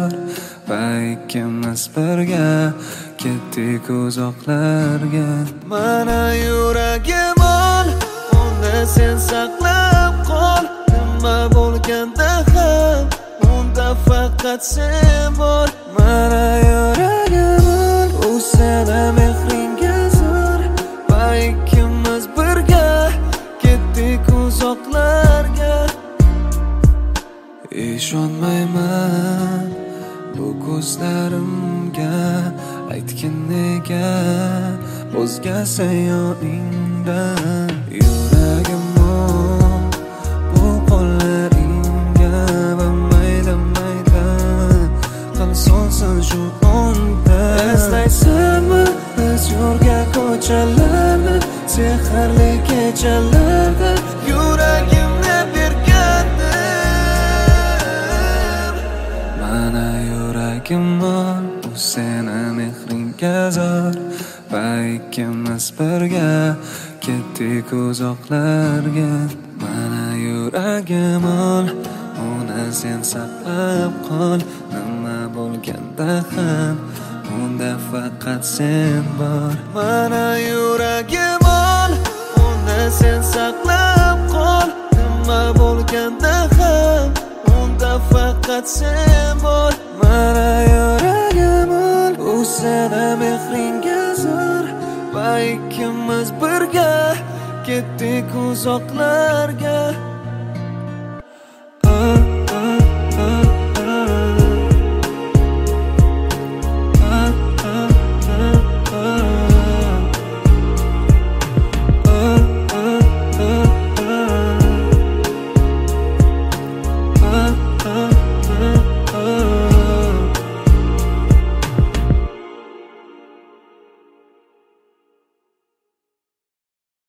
zor va ikkimiz birga ketdik uzoqlarga. Mana yuragim ol, unda sen saqlab qol. Nima bo'lganda ham unda faqat sen bor. Mana yuragim ol, u seni mehringga zor va ikkimiz birga ketdik uzoqlarga. Ishonmayman bu ko'zlarimga, aytgin nega o'zgasan yoningdan. Yuragim ol, bu qo'llaringga va mayda qilsonsan shu onda. Eslaysanmi biz yurgan ko'chalarni, sehrli kechalarda yuragimni bergandim. Mana yuragim ol, u seni mehringga zor va ikkimiz birga ketdik uzoqlarga. Mana yuragim ol, uni sen saqlab qol. Nima bo'lganda ham unda faqat sen bor. Mana yuragim ol, uni sen saqlab qol. Nima bo'lganda ham unda faqat sen bor. Mana yuragim ol, u seni mehringga zor va ikkimiz birga ketdik uzoqlarga.